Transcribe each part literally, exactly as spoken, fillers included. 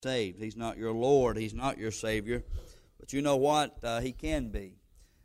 saved. He's not your Lord. He's not your Savior. But you know what? Uh, he can be.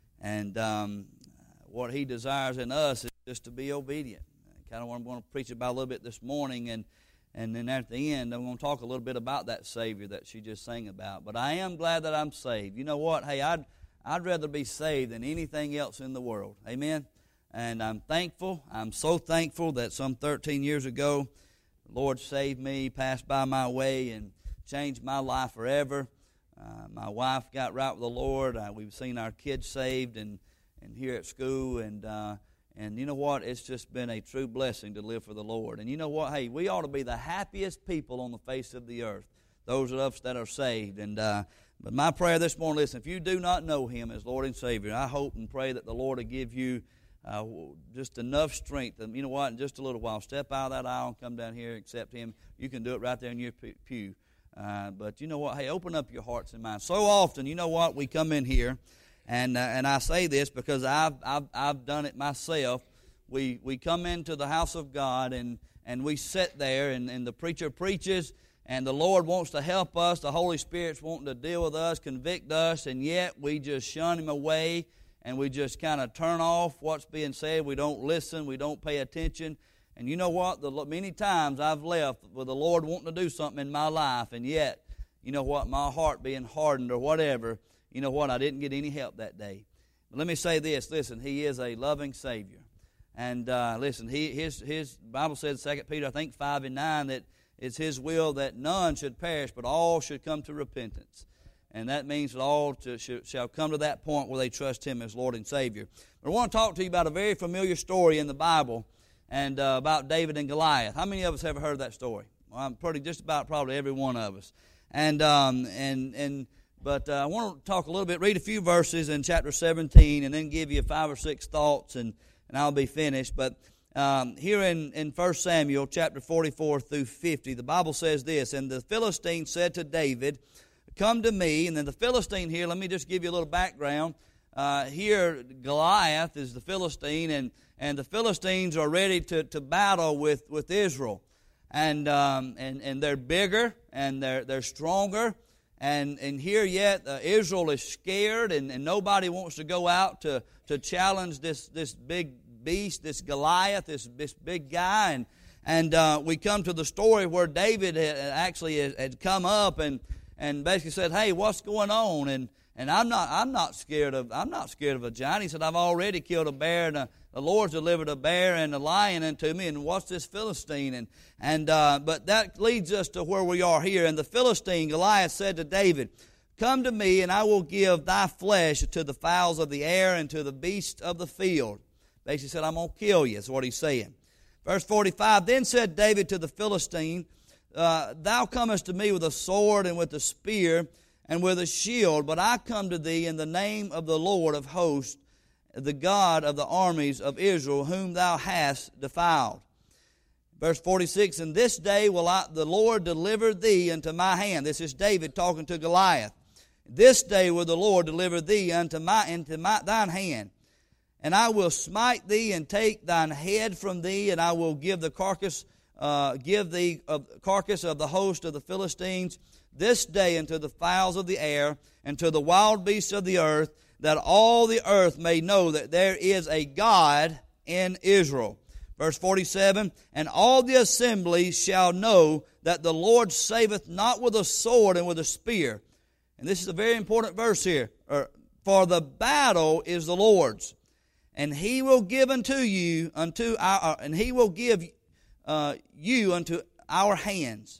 And um, what He desires in us is just to be obedient. Kind of what I'm going to preach about a little bit this morning. And, and then at the end, I'm going to talk a little bit about that Savior that she just sang about. But I am glad that I'm saved. You know what? Hey, I'd, I'd rather be saved than anything else in the world. Amen? And I'm thankful. I'm so thankful that some thirteen years ago, the Lord saved me, passed by my way, and changed my life forever. Uh, my wife got right with the Lord. Uh, we've seen our kids saved and, and here at school. And, uh, and you know what? It's just been a true blessing to live for the Lord. And you know what? Hey, we ought to be the happiest people on the face of the earth, those of us that are saved. And uh, But my prayer this morning, listen, if you do not know Him as Lord and Savior, I hope and pray that the Lord will give you Uh, just enough strength. And you know what? In just a little while, step out of that aisle and come down here and accept Him. You can do it right there in your pew. Uh, but you know what? Hey, open up your hearts and minds. So often, you know what? We come in here, and uh, and I say this because I've I've I've done it myself. We we come into the house of God and and we sit there, and, and the preacher preaches, and the Lord wants to help us. The Holy Spirit's wanting to deal with us, convict us, and yet we just shun Him away. And we just kind of turn off what's being said. We don't listen. We don't pay attention. And you know what? The, many times I've left with the Lord wanting to do something in my life, and yet, you know what? My heart being hardened or whatever, you know what? I didn't get any help that day. But let me say this. Listen, He is a loving Savior. And uh, listen, he, his, his Bible says, Second Peter, I think five and nine, that it's His will that none should perish, but all should come to repentance. And that means that all to, shall come to that point where they trust Him as Lord and Savior. But I want to talk to you about a very familiar story in the Bible, and uh, about David and Goliath. How many of us have heard that story? Well, I'm pretty just about probably every one of us. And um, and and but uh, I want to talk a little bit, read a few verses in chapter seventeen, and then give you five or six thoughts, and, and I'll be finished. But um, here in, in First Samuel chapter forty-four through fifty, the Bible says this: And the Philistine said to David, "Come to me." And then the Philistine here, let me just give you a little background. Uh, here, Goliath is the Philistine, and, and the Philistines are ready to, to battle with, with Israel. And, um, and and they're bigger, and they're they're stronger. And, and here yet, uh, Israel is scared, and, and nobody wants to go out to, to challenge this, this big beast, this Goliath, this, this big guy. And, and uh, we come to the story where David had actually had come up and And basically said, "Hey, what's going on?" And and I'm not I'm not scared of I'm not scared of a giant. He said, "I've already killed a bear, and a, the Lord's delivered a bear and a lion unto me. And what's this Philistine?" And and uh, but that leads us to where we are here. And the Philistine Goliath said to David, "Come to me, and I will give thy flesh to the fowls of the air and to the beasts of the field." Basically said, "I'm gonna kill you." That's what he's saying. Verse forty-five. Then said David to the Philistine, Uh, "Thou comest to me with a sword and with a spear and with a shield, but I come to thee in the name of the Lord of hosts, the God of the armies of Israel, whom thou hast defiled." Verse forty-six, "And this day will I, the Lord deliver thee into my hand." This is David talking to Goliath. "This day will the Lord deliver thee unto my into my, thine hand. And I will smite thee and take thine head from thee, and I will give the carcass Uh, give the uh, carcass of the host of the Philistines this day unto the fowls of the air and to the wild beasts of the earth, that all the earth may know that there is a God in Israel." Verse forty-seven, "And all the assembly shall know that the Lord saveth not with a sword and with a spear." And this is a very important verse here. "For the battle is the Lord's, and He will give unto you unto our, and He will give Uh, you unto our hands."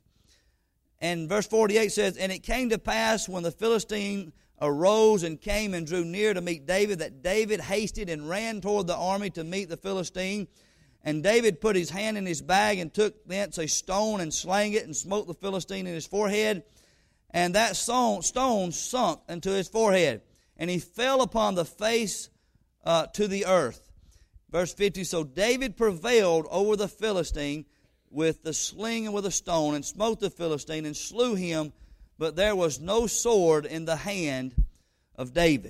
And verse forty-eight says, "And it came to pass when the Philistine arose and came and drew near to meet David, that David hasted and ran toward the army to meet the Philistine. And David put his hand in his bag and took thence a stone and slang it and smote the Philistine in his forehead. And that stone sunk into his forehead, and he fell upon the face uh, to the earth." Verse fifty, "So David prevailed over the Philistine with the sling and with a stone, and smote the Philistine and slew him, but there was no sword in the hand of David."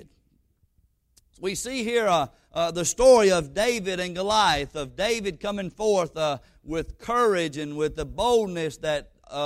We see here uh, uh, the story of David and Goliath, of David coming forth uh, with courage and with the boldness that uh,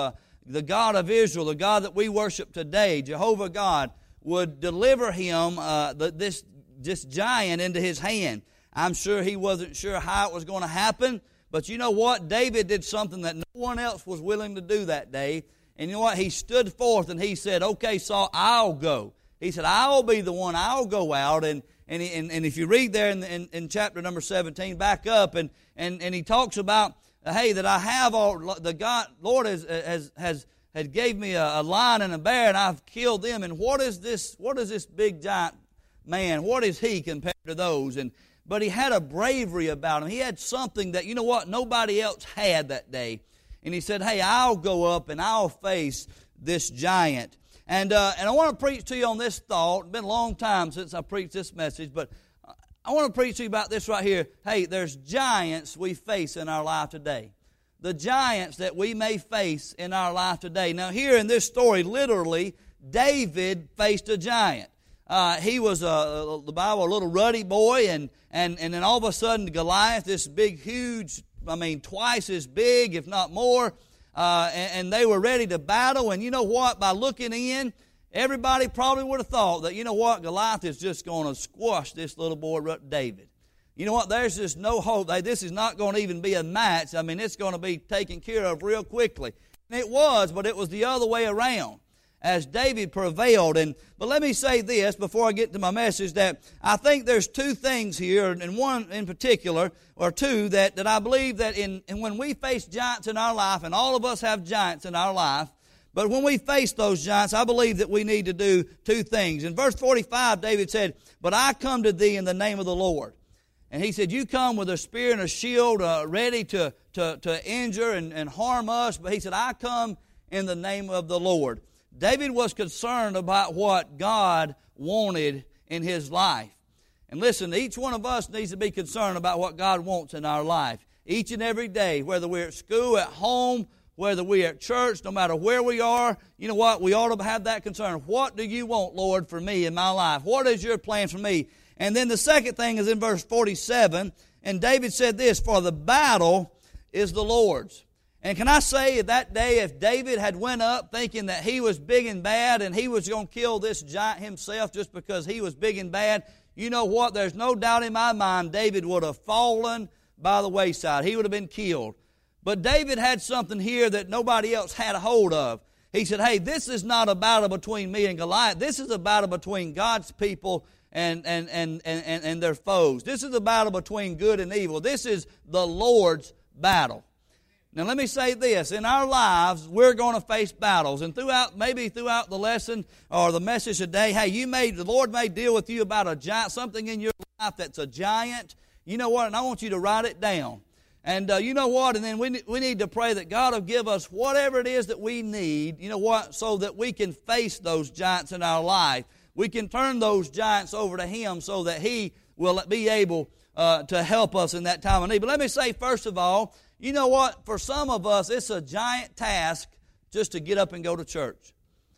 the God of Israel, the God that we worship today, Jehovah God, would deliver him, uh, the, this, this giant, into his hand. I'm sure he wasn't sure how it was going to happen, but you know what? David did something that no one else was willing to do that day. And you know what? He stood forth and he said, okay, Saul, I'll go. He said, I'll be the one. I'll go out. And and and, and if you read there in, in, in chapter number seventeen, back up, and, and, and he talks about, uh, hey, that I have all, the God, Lord has, has, has, has gave me a, a lion and a bear, and I've killed them. And what is this, what is this big giant man? What is he compared to those? And but he had a bravery about him. He had something that, you know what, nobody else had that day. And he said, hey, I'll go up and I'll face this giant. And uh, and I want to preach to you on this thought. It's been a long time since I preached this message, but I want to preach to you about this right here. Hey, there's giants we face in our life today. The giants that we may face in our life today. Now here in this story, literally, David faced a giant. Uh, he was, a, the Bible, a little ruddy boy, and, and, and then all of a sudden Goliath, this big, huge, I mean, twice as big, if not more, uh, and, and they were ready to battle. And you know what? By looking in, everybody probably would have thought that, you know what? Goliath is just going to squash this little boy, David. You know what? There's just no hope. This is not going to even be a match. I mean, it's going to be taken care of real quickly. And it was, but it was the other way around, as David prevailed. And but let me say this before I get to my message, that I think there's two things here, and one in particular, or two, that, that I believe that in and when we face giants in our life, and all of us have giants in our life, but when we face those giants, I believe that we need to do two things. In verse forty-five, David said, but I come to thee in the name of the Lord. And he said, you come with a spear and a shield uh, ready to, to, to injure and, and harm us. But he said, I come in the name of the Lord. David was concerned about what God wanted in his life. And listen, each one of us needs to be concerned about what God wants in our life. Each and every day, whether we're at school, at home, whether we're at church, no matter where we are, you know what? We ought to have that concern. What do you want, Lord, for me in my life? What is your plan for me? And then the second thing is in verse forty-seven, and David said this, for the battle is the Lord's. And can I say that day, if David had went up thinking that he was big and bad and he was going to kill this giant himself just because he was big and bad, you know what? There's no doubt in my mind David would have fallen by the wayside. He would have been killed. But David had something here that nobody else had a hold of. He said, hey, this is not a battle between me and Goliath. This is a battle between God's people and, and, and, and, and their foes. This is a battle between good and evil. This is the Lord's battle. Now let me say this, in our lives, we're going to face battles. And throughout, maybe throughout the lesson or the message today, hey, you may, the Lord may deal with you about a giant, something in your life that's a giant. You know what? And I want you to write it down. And uh, you know what? And then we, we need to pray that God will give us whatever it is that we need, you know what, so that we can face those giants in our life. We can turn those giants over to Him so that He will be able uh, to help us in that time of need. But let me say, first of all, you know what? For some of us, it's a giant task just to get up and go to church.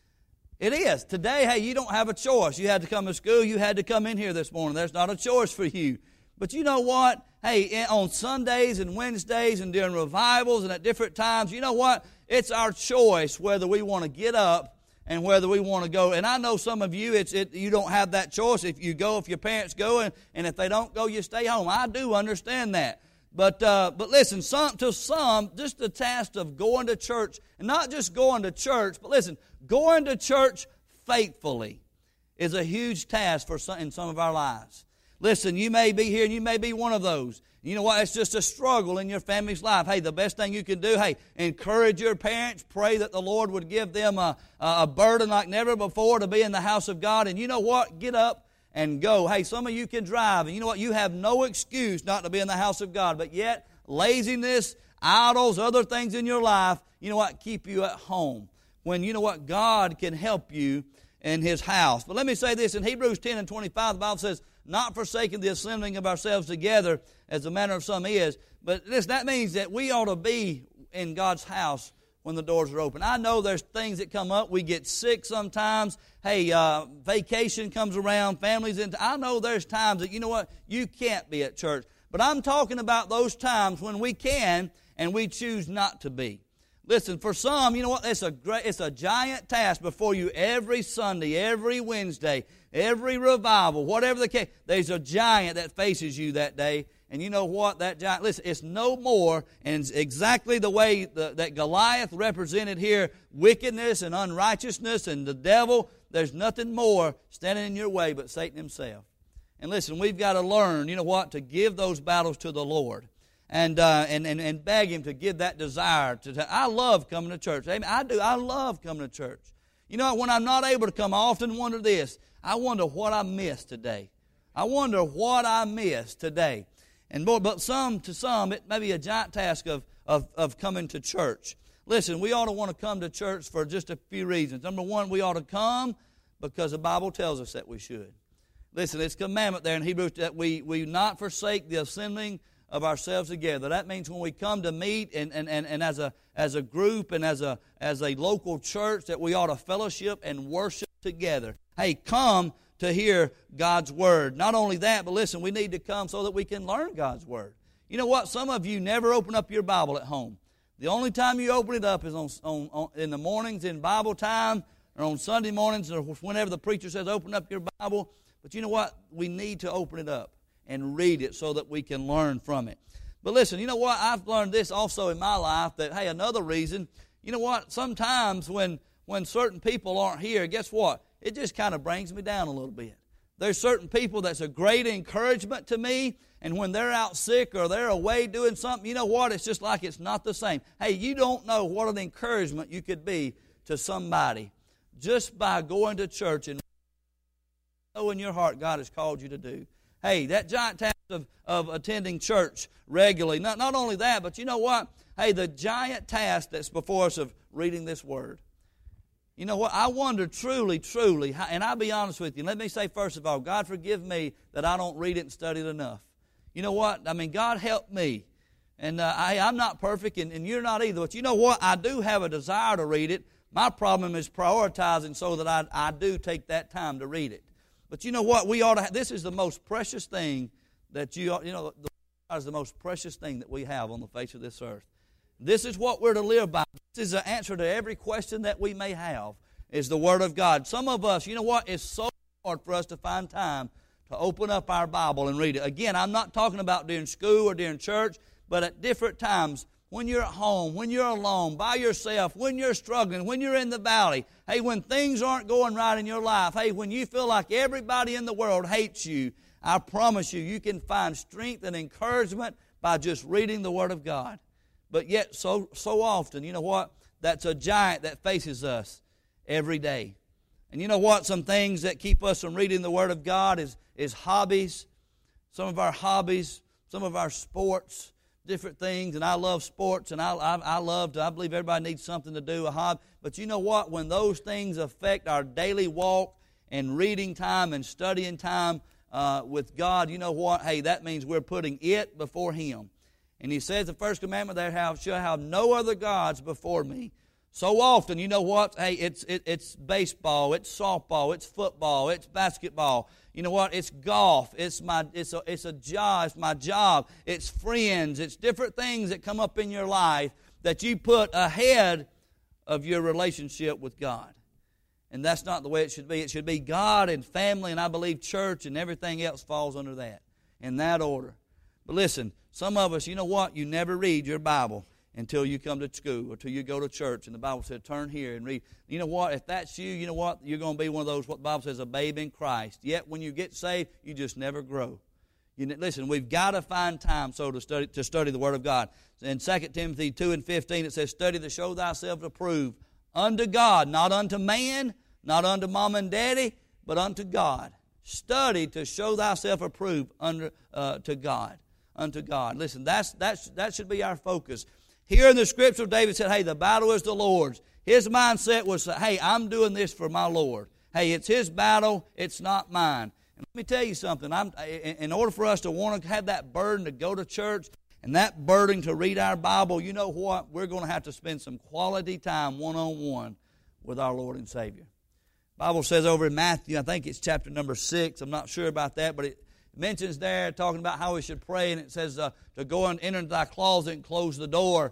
It is. Today, hey, you don't have a choice. You had to come to school. You had to come in here this morning. There's not a choice for you. But you know what? Hey, on Sundays and Wednesdays and during revivals and at different times, you know what? It's our choice whether we want to get up and whether we want to go. And I know some of you, it's it, you don't have that choice. If you go, if your parents go, and, and if they don't go, you stay home. I do understand that. But uh, but listen, some, to some, just the task of going to church, and not just going to church, but listen, going to church faithfully is a huge task for some, in some of our lives. Listen, you may be here and you may be one of those. You know what? It's just a struggle in your family's life. Hey, the best thing you can do, hey, encourage your parents. Pray that the Lord would give them a, a burden like never before to be in the house of God. And you know what? Get up and go. Hey, some of you can drive, and you know what? You have no excuse not to be in the house of God. But yet, laziness, idols, other things in your life, you know what? Keep you at home. When you know what? God can help you in His house. But let me say this. In Hebrews ten and twenty-five, the Bible says, not forsaking the assembling of ourselves together, as the manner of some is. But this, that means that we ought to be in God's house when the doors are open. I know there's things that come up. We get sick sometimes. Hey, uh, vacation comes around, families in. I know there's times that, you know what, you can't be at church. But I'm talking about those times when we can and we choose not to be. Listen, for some, you know what? It's a great, it's a giant task before you every Sunday, every Wednesday, every revival, whatever the case. There's a giant that faces you that day. And you know what? That giant, listen, it's no more, and it's exactly the way the, that Goliath represented here, wickedness and unrighteousness and the devil. There's nothing more standing in your way but Satan himself. And listen, we've got to learn, you know what, to give those battles to the Lord. And, uh, and and and beg Him to give that desire. To I love coming to church. Amen. I do. I love coming to church. You know, when I'm not able to come, I often wonder this. I wonder what I missed today. I wonder what I missed today. And boy, but some to some, it may be a giant task of, of, of coming to church. Listen, we ought to want to come to church for just a few reasons. Number one, we ought to come because the Bible tells us that we should. Listen, it's a commandment there in Hebrews that we, we not forsake the assembling of ourselves together. That means when we come to meet and, and, and, and as a as a group and as a as a local church that we ought to fellowship and worship together. Hey, come to hear God's Word. Not only that, but listen, we need to come so that we can learn God's Word. You know what? Some of you never open up your Bible at home. The only time you open it up is on, on, on in the mornings in Bible time or on Sunday mornings or whenever the preacher says open up your Bible. But you know what? We need to open it up and read it so that we can learn from it. But listen, you know what? I've learned this also in my life that, hey, another reason, you know what? Sometimes when, when certain people aren't here, guess what? It just kind of brings me down a little bit. There's certain people that's a great encouragement to me, and when they're out sick or they're away doing something, you know what? It's just like it's not the same. Hey, you don't know what an encouragement you could be to somebody just by going to church and know in your heart God has called you to do. Hey, that giant task of, of attending church regularly. Not, not only that, but you know what? Hey, the giant task that's before us of reading this Word. You know what? I wonder truly, truly, how, and I'll be honest with you. Let me say first of all, God forgive me that I don't read it and study it enough. You know what? I mean, God help me. And uh, I, I'm not perfect, and, and you're not either. But you know what? I do have a desire to read it. My problem is prioritizing so that I, I do take that time to read it. But you know what? We ought to. Have, this is the most precious thing that you. You know, the Word is the most precious thing that we have on the face of this earth. This is what we're to live by. This is the answer to every question that we may have. Is the Word of God. Some of us, you know what? It's so hard for us to find time to open up our Bible and read it. Again, I'm not talking about during school or during church, but at different times. When you're at home, when you're alone, by yourself, when you're struggling, when you're in the valley, hey, when things aren't going right in your life, hey, when you feel like everybody in the world hates you, I promise you, you can find strength and encouragement by just reading the Word of God. But yet, so so often, you know what? That's a giant that faces us every day. And you know what? Some things that keep us from reading the Word of God is, is hobbies, some of our hobbies, some of our sports, different things, and I love sports, and I, I I love to, I believe everybody needs something to do, a hobby. But you know what? When those things affect our daily walk and reading time and studying time uh, with God, you know what? Hey, that means we're putting it before Him. And He says the first commandment there, have, shall have no other gods before me. So often, you know what? Hey, it's it, it's baseball, it's softball, it's football, it's basketball. You know what? It's golf. It's my. It's a. It's a job. It's my job. It's friends. It's different things that come up in your life that you put ahead of your relationship with God, and that's not the way it should be. It should be God and family, and I believe church and everything else falls under that in that order. But listen, some of us, you know what? You never read your Bible until you come to school or until you go to church, and the Bible said, turn here and read. You know what? If that's you, you know what? You're going to be one of those, what the Bible says, a babe in Christ. Yet when you get saved, you just never grow. You, listen, we've got to find time so to study to study the Word of God. In Second Timothy two and fifteen, it says, study to show thyself approved unto God, not unto man, not unto mom and daddy, but unto God. Study to show thyself approved under, uh, to God, unto God. Listen, that's, that's, that should be our focus. Here in the Scripture, David said, hey, the battle is the Lord's. His mindset was, hey, I'm doing this for my Lord. Hey, it's His battle, it's not mine. And let me tell you something. I'm, in order for us to want to have that burden to go to church and that burden to read our Bible, you know what? We're going to have to spend some quality time one-on-one with our Lord and Savior. The Bible says over in Matthew, I think it's chapter number six. I'm not sure about that, but it mentions there talking about how we should pray, and it says uh, to go and enter into thy closet and close the door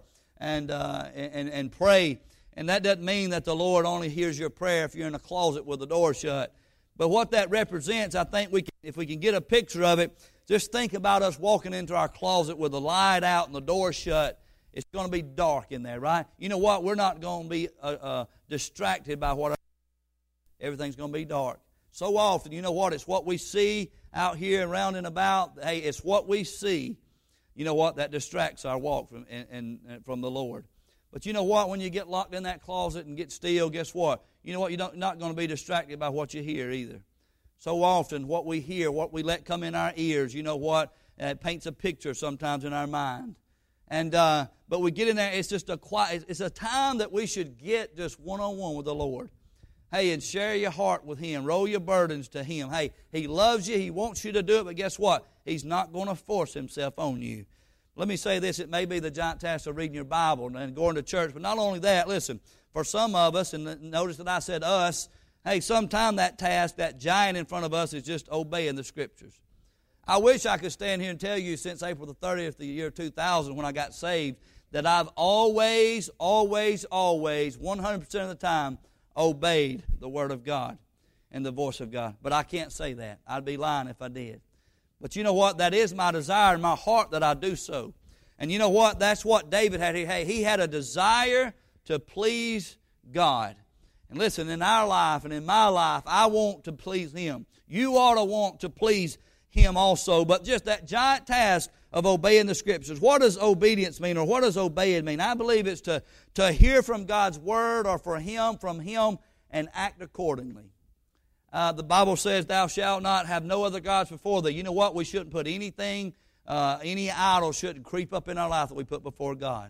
and, uh, and, and pray. And that doesn't mean that the Lord only hears your prayer if you're in a closet with the door shut. But what that represents, I think we can, if we can get a picture of it, just think about us walking into our closet with the light out and the door shut. It's going to be dark in there, right? You know what? We're not going to be uh, uh, distracted by what everything's going to be dark. So often, you know what? It's what we see out here and round and about. Hey, it's what we see. You know what? That distracts our walk from and, and from the Lord. But you know what? When you get locked in that closet and get still, guess what? You know what? You're not, not going to be distracted by what you hear either. So often, what we hear, what we let come in our ears, you know what? It paints a picture sometimes in our mind. And uh, but we get in there. It's just a quiet. It's a time that we should get just one on one with the Lord. Hey, and share your heart with Him. Roll your burdens to Him. Hey, He loves you. He wants you to do it. But guess what? He's not going to force Himself on you. Let me say this. It may be the giant task of reading your Bible and going to church. But not only that, listen, for some of us, and notice that I said us, hey, sometime that task, that giant in front of us is just obeying the Scriptures. I wish I could stand here and tell you since April the thirtieth, the year two thousand, when I got saved, that I've always, always, always, one hundred percent of the time, obeyed the Word of God and the voice of God. But I can't say that. I'd be lying if I did. But you know what? That is my desire in my heart that I do so. And you know what? That's what David had. He, he had a desire to please God. And listen, in our life and in my life, I want to please Him. You ought to want to please Him also. But just that giant task of obeying the Scriptures. What does obedience mean, or what does obeying mean? I believe it's to, to hear from God's Word or for Him, from Him, and act accordingly. Uh, the Bible says, thou shalt not have no other gods before thee. You know what? We shouldn't put anything, uh, any idol shouldn't creep up in our life that we put before God.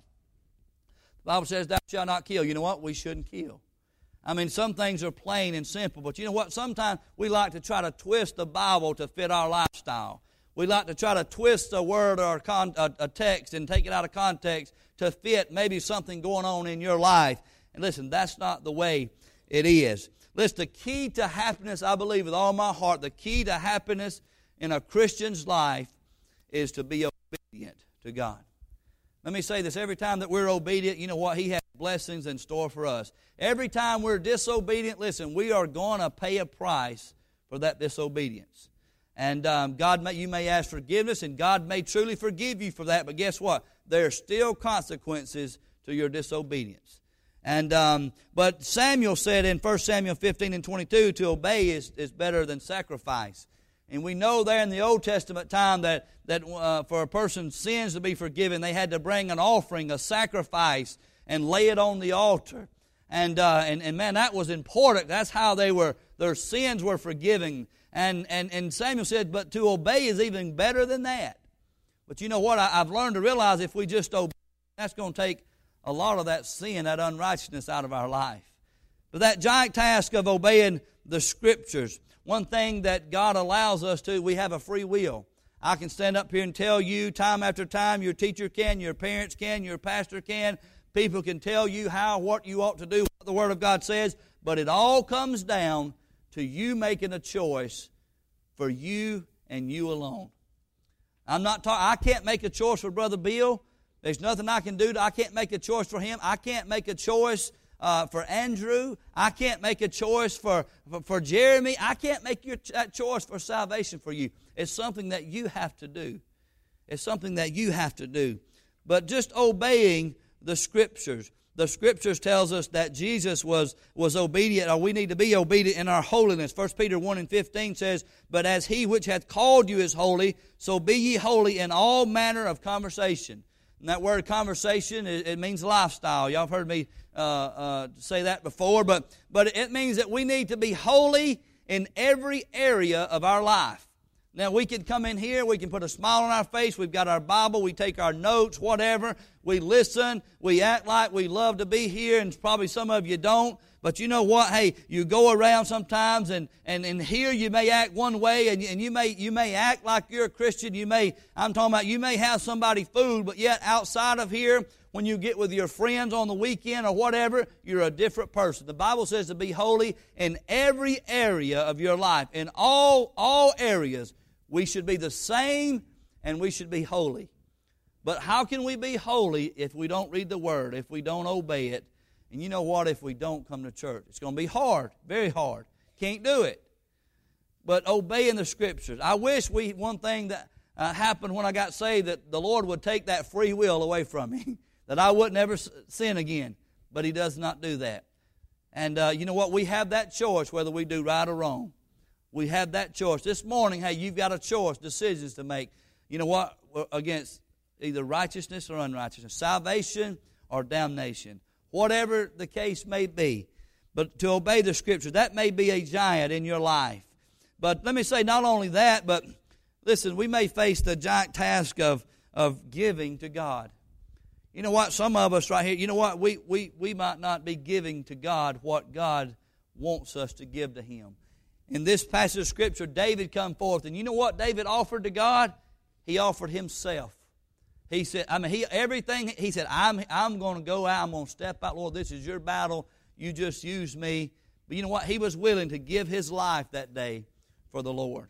The Bible says, thou shalt not kill. You know what? We shouldn't kill. I mean, some things are plain and simple, but you know what? Sometimes we like to try to twist the Bible to fit our lifestyle. We like to try to twist a word or a, con- a, a text and take it out of context to fit maybe something going on in your life. And listen, that's not the way it is. Listen, the key to happiness, I believe with all my heart, the key to happiness in a Christian's life is to be obedient to God. Let me say this, every time that we're obedient, you know what? He has blessings in store for us. Every time we're disobedient, listen, we are going to pay a price for that disobedience. And um, God, may, you may ask forgiveness, and God may truly forgive you for that, but guess what? There are still consequences to your disobedience. And um, but Samuel said in First Samuel fifteen and twenty-two, to obey is, is better than sacrifice. And we know there in the Old Testament time that, that uh, for a person's sins to be forgiven, they had to bring an offering, a sacrifice, and lay it on the altar. And uh, and, and man, that was important. That's how they were, their sins were forgiven. And, and, and Samuel said, but to obey is even better than that. But you know what? I, I've learned to realize if we just obey, that's going to take a lot of that sin, that unrighteousness out of our life. But that giant task of obeying the Scriptures, one thing that God allows us to, we have a free will. I can stand up here and tell you time after time, your teacher can, your parents can, your pastor can, people can tell you how, what you ought to do, what the Word of God says, but it all comes down to you making a choice for you and you alone. I'm not talking, I can't make a choice for Brother Bill. There's nothing I can do. To, I can't make a choice for him. I can't make a choice uh, for Andrew. I can't make a choice for, for, for Jeremy. I can't make your, that choice for salvation for you. It's something that you have to do. It's something that you have to do. But just obeying the Scriptures. The Scriptures tells us that Jesus was, was obedient, or we need to be obedient in our holiness. First Peter one and fifteen says, but as He which hath called you is holy, so be ye holy in all manner of conversation. And that word conversation, it, it means lifestyle. Y'all have heard me uh, uh, say that before. But, but it means that we need to be holy in every area of our life. Now, we can come in here, we can put a smile on our face, we've got our Bible, we take our notes, whatever. We listen, we act like we love to be here, and probably some of you don't. But you know what? Hey, you go around sometimes, and, and, and here you may act one way, and, and you may you may act like you're a Christian. You may, I'm talking about, you may have somebody food, but yet outside of here, when you get with your friends on the weekend or whatever, you're a different person. The Bible says to be holy in every area of your life. In all, all areas, we should be the same, and we should be holy. But how can we be holy if we don't read the Word, if we don't obey it? And you know what? If we don't come to church, it's going to be hard, very hard. Can't do it. But obeying the Scriptures. I wish we, one thing that uh, happened when I got saved, that the Lord would take that free will away from me, that I would never sin again. But He does not do that. And uh, you know what? We have that choice whether we do right or wrong. We have that choice. This morning, hey, you've got a choice, decisions to make. You know what? Against either righteousness or unrighteousness, salvation or damnation, whatever the case may be. But to obey the Scriptures, that may be a giant in your life. But let me say, not only that, but listen, we may face the giant task of, of giving to God. You know what? Some of us right here, you know what? We, we, we might not be giving to God what God wants us to give to Him. In this passage of Scripture, David come forth, and you know what David offered to God? He offered himself. He said, I mean, he everything, he said, I'm, I'm going to go out, I'm going to step out. Lord, this is your battle. You just use me. But you know what? He was willing to give his life that day for the Lord.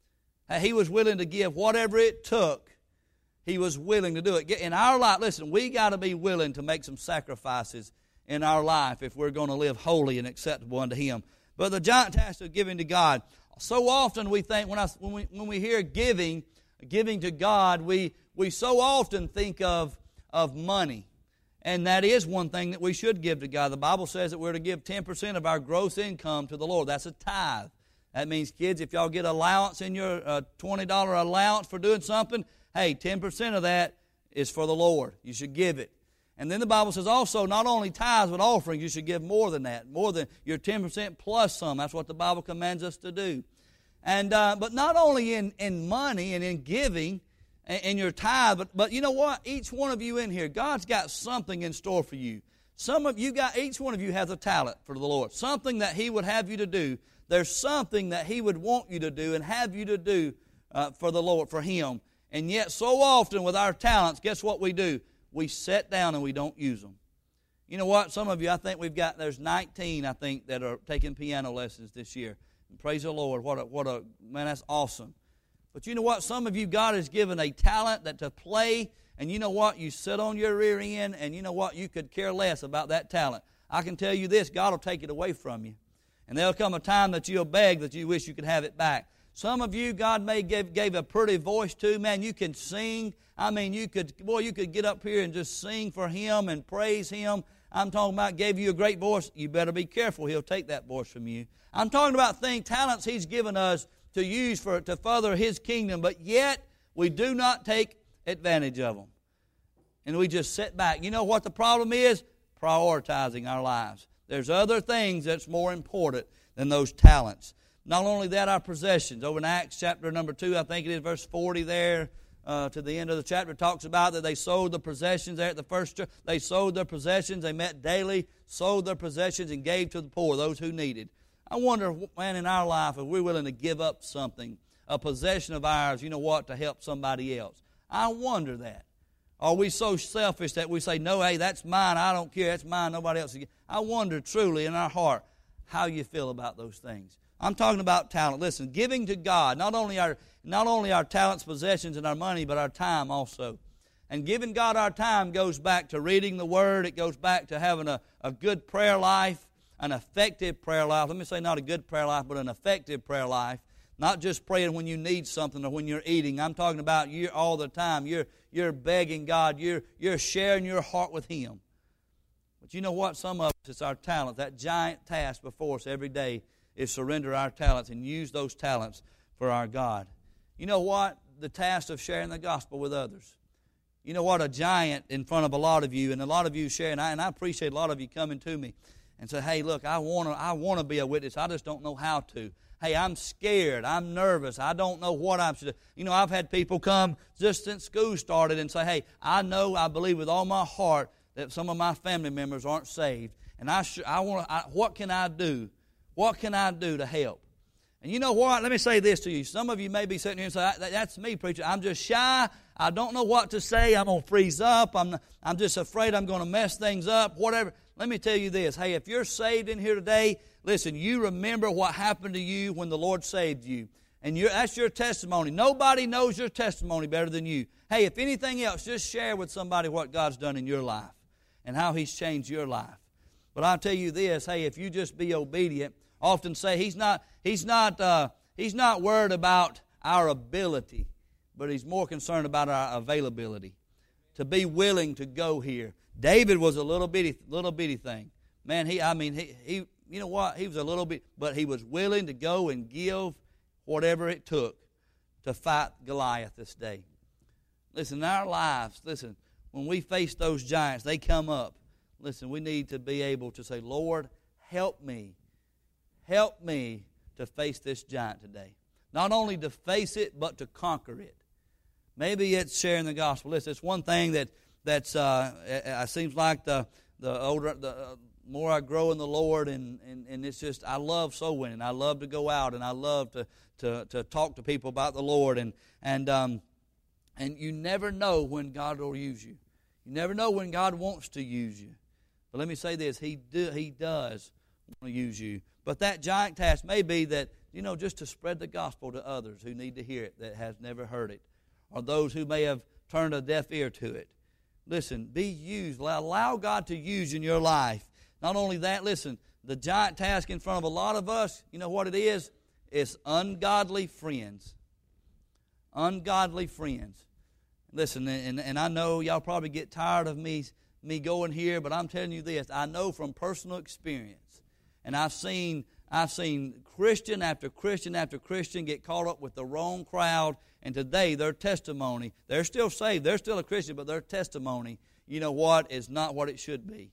He was willing to give whatever it took. He was willing to do it. In our life, listen, we got to be willing to make some sacrifices in our life if we're going to live holy and acceptable unto Him. But the giant task of giving to God, so often we think, when, I, when, we, when we hear giving, giving to God, we, we so often think of, of money. And that is one thing that we should give to God. The Bible says that we're to give ten percent of our gross income to the Lord. That's a tithe. That means, kids, if y'all get allowance in your uh, twenty dollars allowance for doing something, hey, ten percent of that is for the Lord. You should give it. And then the Bible says also, not only tithes but offerings, you should give more than that, more than your ten percent plus some. That's what the Bible commands us to do. And uh, but not only in, in money and in giving and in your tithe, but, but you know what? Each one of you in here, God's got something in store for you. Some of you got, each one of you has a talent for the Lord, something that He would have you to do. There's something that He would want you to do and have you to do uh, for the Lord, for Him. And yet so often with our talents, guess what we do? We sit down and we don't use them. You know what? Some of you, I think we've got, there's nineteen, I think, that are taking piano lessons this year. And praise the Lord. What a, what a, man, that's awesome. But you know what? Some of you, God has given a talent that to play, and you know what? You sit on your rear end, and you know what? You could care less about that talent. I can tell you this, God will take it away from you. And there'll come a time that you'll beg that you wish you could have it back. Some of you, God may give gave a pretty voice to. Man, you can sing. I mean, you could, boy, you could get up here and just sing for Him and praise Him. I'm talking about gave you a great voice. You better be careful. He'll take that voice from you. I'm talking about things, talents He's given us to use for to further His kingdom, but yet we do not take advantage of them. And we just sit back. You know what the problem is? Prioritizing our lives. There's other things that's more important than those talents. Not only that, our possessions. Over in Acts chapter number two, I think it is verse forty there, uh, to the end of the chapter, it talks about that they sold the possessions there at the first church. They sold their possessions. They met daily, sold their possessions, and gave to the poor, those who needed. I wonder, man, in our life, if we're willing to give up something, a possession of ours, you know what, to help somebody else. I wonder that. Are we so selfish that we say, no, hey, that's mine, I don't care, that's mine, nobody else. I wonder truly in our heart how you feel about those things. I'm talking about talent. Listen, giving to God, not only our not only our talents, possessions, and our money, but our time also. And giving God our time goes back to reading the Word. It goes back to having a, a good prayer life, an effective prayer life. Let me say not a good prayer life, but an effective prayer life. Not just praying when you need something or when you're eating. I'm talking about you all the time. You're you're begging God. You're you're sharing your heart with Him. But you know what? Some of us, it's our talent. That giant task before us every day is surrender our talents and use those talents for our God. You know what? The task of sharing the gospel with others. You know what? A giant in front of a lot of you, and a lot of you sharing, and I appreciate a lot of you coming to me and say, hey, look, I want to I want to be a witness. I just don't know how to. Hey, I'm scared. I'm nervous. I don't know what I'm supposed to do. You know, I've had people come just since school started and say, hey, I know, I believe with all my heart that some of my family members aren't saved. And I, sh- I want to, what can I do? What can I do to help? And you know what? Let me say this to you. Some of you may be sitting here and say, that's me, preacher. I'm just shy. I don't know what to say. I'm going to freeze up. I'm, I'm just afraid I'm going to mess things up, whatever. Let me tell you this. Hey, if you're saved in here today, listen, you remember what happened to you when the Lord saved you. And you're, that's your testimony. Nobody knows your testimony better than you. Hey, if anything else, just share with somebody what God's done in your life and how He's changed your life. But I'll tell you this, hey, if you just be obedient, I often say He's not, he's not, uh, he's not worried about our ability, but He's more concerned about our availability. To be willing to go here. David was a little bitty, little bitty thing. Man, he, I mean, he, he, you know what? He was a little bit, but he was willing to go and give whatever it took to fight Goliath this day. Listen, in our lives, listen, when we face those giants, they come up. Listen, we need to be able to say, Lord, help me. Help me to face this giant today. Not only to face it, but to conquer it. Maybe it's sharing the gospel. Listen, it's one thing that that's uh, it seems like the the older the uh, more I grow in the Lord, and, and, and it's just I love soul winning. I love to go out and I love to to, to talk to people about the Lord, and and um, and you never know when God will use you. You never know when God wants to use you. But let me say this: He do He does want to use you. But that giant task may be that you know just to spread the gospel to others who need to hear it that has never heard it. Or those who may have turned a deaf ear to it. Listen, be used. Allow God to use in your life. Not only that, listen, the giant task in front of a lot of us, you know what it is? It's ungodly friends. Ungodly friends. Listen, and, and I know y'all probably get tired of me, me going here, but I'm telling you this. I know from personal experience, and I've seen I've seen Christian after Christian after Christian get caught up with the wrong crowd, and today their testimony, they're still saved, they're still a Christian, but their testimony, you know what, is not what it should be.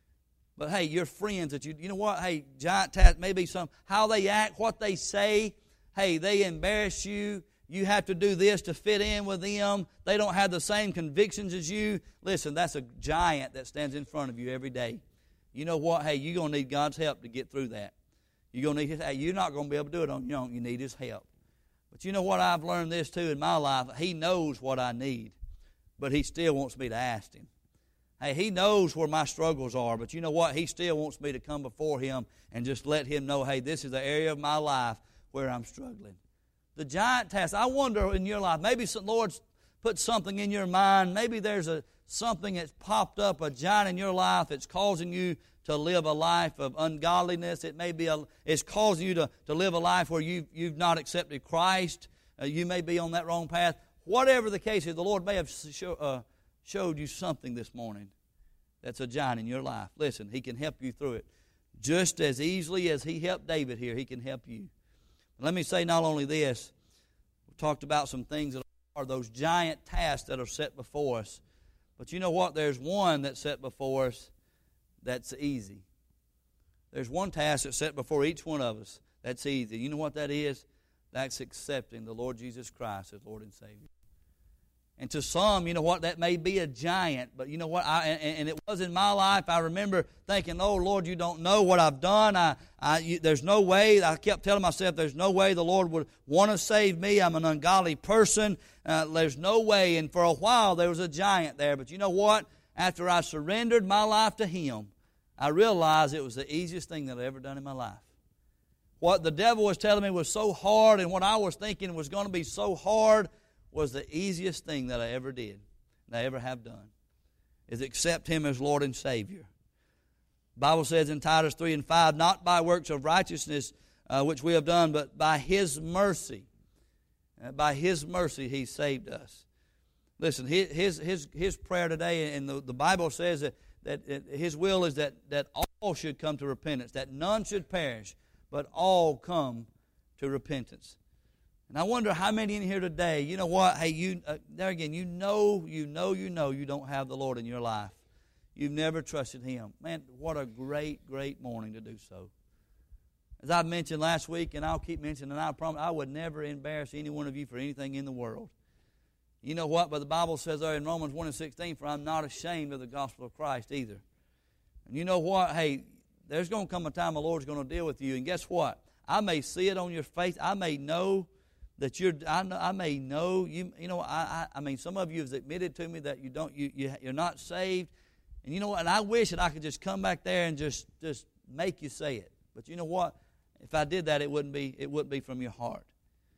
But hey, your friends that you, you know what, hey, giant task, maybe some, how they act, what they say, hey, they embarrass you, you have to do this to fit in with them, they don't have the same convictions as you. Listen, that's a giant that stands in front of you every day. You know what, hey, you're going to need God's help to get through that. You're going to need His, hey, you're not going to be able to do it on your own. You need His help. But you know what? I've learned this too in my life. He knows what I need, but He still wants me to ask Him. Hey, He knows where my struggles are, but you know what? He still wants me to come before Him and just let Him know, hey, this is the area of my life where I'm struggling. The giant task, I wonder in your life, maybe the Lord's put something in your mind. Maybe there's a something that's popped up, a giant in your life that's causing you to live a life of ungodliness. It may be a, it's causing you to, to live a life where you've, you've not accepted Christ. Uh, you may be on that wrong path. Whatever the case is, the Lord may have show, uh, showed you something this morning that's a giant in your life. Listen, He can help you through it. Just as easily as He helped David here, He can help you. Let me say not only this, we talked about some things that are those giant tasks that are set before us. But you know what? There's one that's set before us that's easy. There's one task that's set before each one of us that's easy. You know what that is? That's accepting the Lord Jesus Christ as Lord and Savior. And to some, you know what, that may be a giant, but you know what, I, and, and it was in my life. I remember thinking, oh, Lord, you don't know what I've done. I, I, you, there's no way. I kept telling myself, there's no way the Lord would want to save me. I'm an ungodly person. Uh, there's no way. And for a while, there was a giant there. But you know what? After I surrendered my life to Him, I realized it was the easiest thing that I've ever done in my life. What the devil was telling me was so hard, and what I was thinking was going to be so hard, was the easiest thing that I ever did, that I ever have done, is accept Him as Lord and Savior. The Bible says in Titus three and five, not by works of righteousness uh, which we have done, but by His mercy. Uh, by His mercy He saved us. Listen, His His His prayer today, and the, the Bible says that, that His will is that, that all should come to repentance, that none should perish, but all come to repentance. And I wonder how many in here today, you know what, hey, you uh, there again, you know, you know, you know you don't have the Lord in your life. You've never trusted Him. Man, what a great, great morning to do so. As I mentioned last week, and I'll keep mentioning, and I promise I would never embarrass any one of you for anything in the world. You know what? But the Bible says there in Romans one and sixteen, for I'm not ashamed of the gospel of Christ either. And you know what? Hey, there's going to come a time the Lord's going to deal with you. And guess what? I may see it on your face. I may know that you're, I, know, I may know, you you know, I, I I mean, some of you have admitted to me that you don't, you, you, you're not saved. And you know what? And I wish that I could just come back there and just, just make you say it. But you know what? If I did that, it wouldn't be, it wouldn't be from your heart.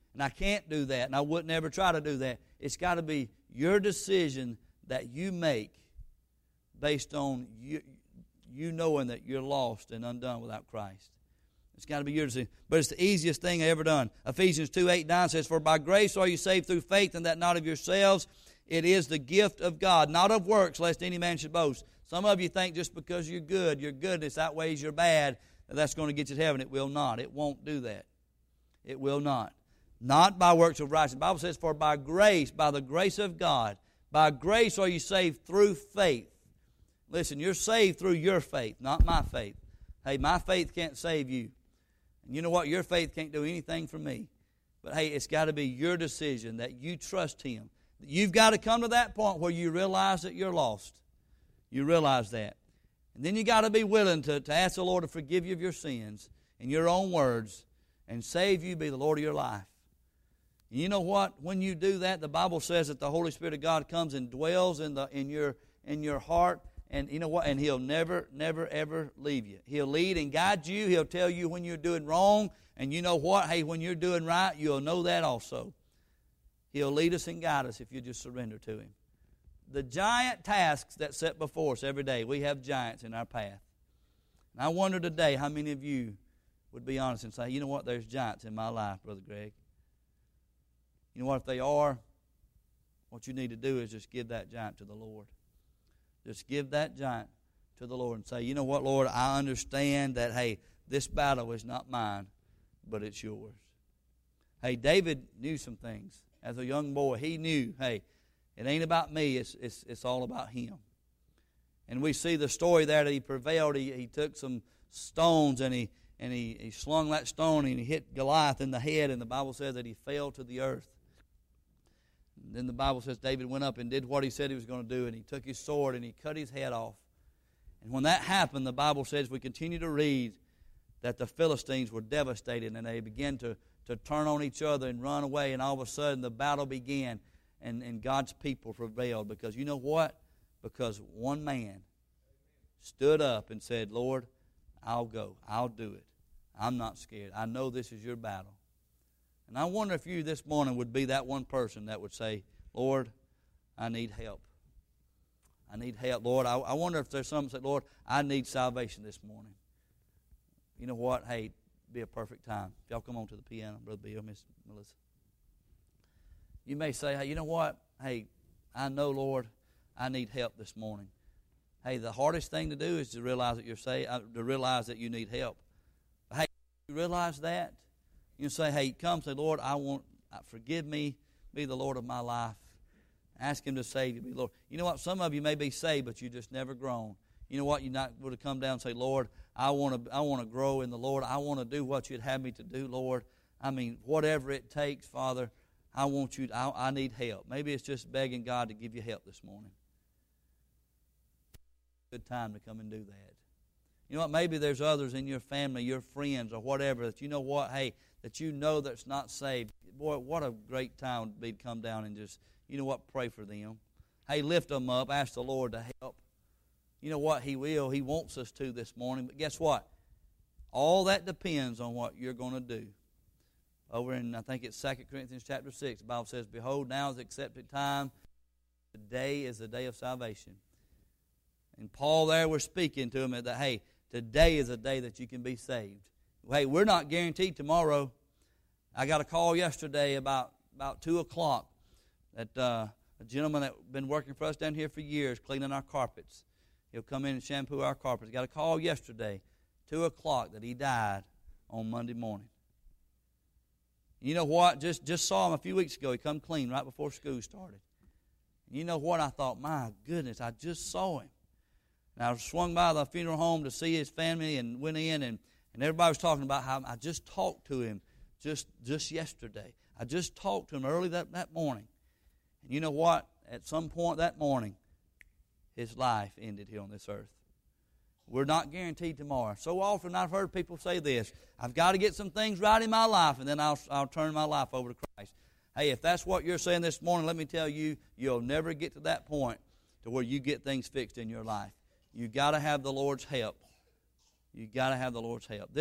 And I can't do that, and I wouldn't ever try to do that. It's got to be your decision that you make based on you, you knowing that you're lost and undone without Christ. It's got to be your decision. But it's the easiest thing I ever done. Ephesians two, eight, nine says, "For by grace are you saved through faith, and that not of yourselves. It is the gift of God, not of works, lest any man should boast." Some of you think just because you're good, your goodness outweighs your bad, that that's going to get you to heaven. It will not. It won't do that. It will not. Not by works of righteousness. The Bible says, "For by grace, by the grace of God, by grace are you saved through faith." Listen, you're saved through your faith, not my faith. Hey, my faith can't save you. And you know what? Your faith can't do anything for me. But hey, it's got to be your decision that you trust Him. You've got to come to that point where you realize that you're lost. You realize that. And then you got to be willing to, to ask the Lord to forgive you of your sins in your own words and save you, be the Lord of your life. And you know what? When you do that, the Bible says that the Holy Spirit of God comes and dwells in the in your in your heart. And you know what? And He'll never, never, ever leave you. He'll lead and guide you. He'll tell you when you're doing wrong. And you know what? Hey, when you're doing right, you'll know that also. He'll lead us and guide us if you just surrender to Him. The giant tasks that set before us every day, we have giants in our path. And I wonder today how many of you would be honest and say, you know what? There's giants in my life, Brother Greg. You know what? If they are, what you need to do is just give that giant to the Lord. Just give that giant to the Lord and say, you know what, Lord, I understand that, hey, this battle is not mine, but it's yours. Hey, David knew some things. As a young boy, he knew, hey, it ain't about me, it's it's it's all about Him. And we see the story there that he prevailed. He, he took some stones and he and he, he slung that stone and he hit Goliath in the head, and the Bible says that he fell to the earth. And then the Bible says David went up and did what he said he was going to do, and he took his sword and he cut his head off. And when that happened, the Bible says, we continue to read, that the Philistines were devastated and they began to, to turn on each other and run away, and all of a sudden the battle began, and, and God's people prevailed. Because you know what? Because one man stood up and said, Lord, I'll go. I'll do it. I'm not scared. I know this is your battle. And I wonder if you this morning would be that one person that would say, Lord, I need help. I need help. Lord, I, I wonder if there's some that say, Lord, I need salvation this morning. You know what? Hey, it'd be a perfect time. If y'all come on to the piano, Brother Bill, Miss Melissa. You may say, hey, you know what? Hey, I know, Lord, I need help this morning. Hey, the hardest thing to do is to realize that you're say, uh, to realize that you need help. Hey, you realize that? You say, hey, come say, Lord, I want, uh, forgive me, be the Lord of my life. Ask Him to save you, be Lord. You know what? Some of you may be saved, but you just never grown. You know what? You're not going to come down and say, Lord, I want to, I want to grow in the Lord. I want to do what You'd have me to do, Lord. I mean, whatever it takes, Father, I want you. To, I, I need help. Maybe it's just begging God to give you help this morning. Good time to come and do that. You know what? Maybe there's others in your family, your friends, or whatever, that you know what? Hey, that you know that's not saved. Boy, what a great time would be to come down and just, you know what? Pray for them. Hey, lift them up. Ask the Lord to help. You know what? He will. He wants us to this morning. But guess what? All that depends on what you're going to do. Over in, I think it's Second Corinthians chapter six, the Bible says, Behold, now is the accepted time. Today is the day of salvation. And Paul there was speaking to him that, hey, today is a day that you can be saved. Hey, we're not guaranteed tomorrow. I got a call yesterday about, about two o'clock that uh, a gentleman that been working for us down here for years, cleaning our carpets. He'll come in and shampoo our carpets. Got a call yesterday, two o'clock, that he died on Monday morning. You know what? Just just saw him a few weeks ago. He come clean right before school started. And you know what? I thought, my goodness, I just saw him. And I swung by the funeral home to see his family and went in, and, and everybody was talking about how I just talked to him just, just yesterday. I just talked to him early that, that morning. And you know what? At some point that morning, his life ended here on this earth. We're not guaranteed tomorrow. So often I've heard people say this, I've got to get some things right in my life, and then I'll, I'll turn my life over to Christ. Hey, if that's what you're saying this morning, let me tell you, you'll never get to that point to where you get things fixed in your life. You've got to have the Lord's help. You've got to have the Lord's help. This